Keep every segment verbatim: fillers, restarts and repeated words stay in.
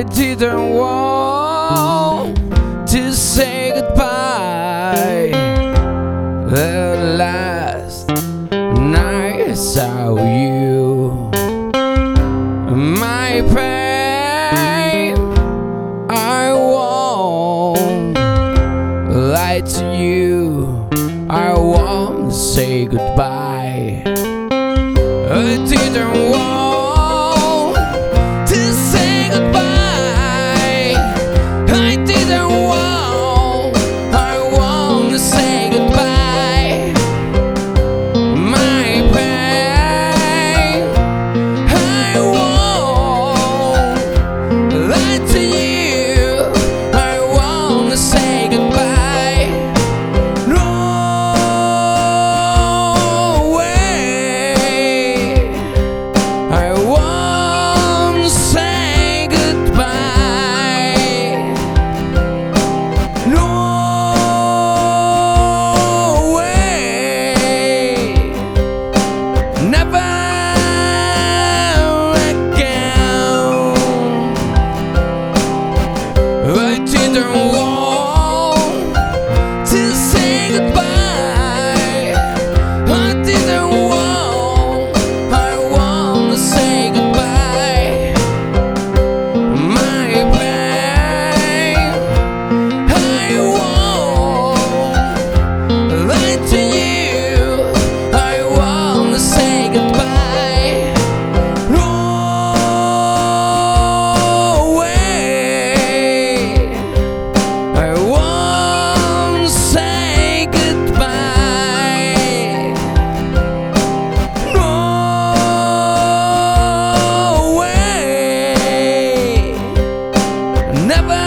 didn't want to say goodbye. The last night I saw you, my pain, I won't lie to you. I won't say goodbye. I didn't want to say goodbye. I didn't want, I want to say goodbye. My pain, I won't lie to you. I want to say goodbye. No way, I won't say goodbye. No way, never again. I didn't want to say goodbye. I didn't want, I want to say goodbye. My pain, I won't lie to you. I want to say goodbye. No way, I won't say goodbye. No way, never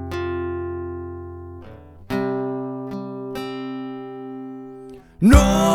again. No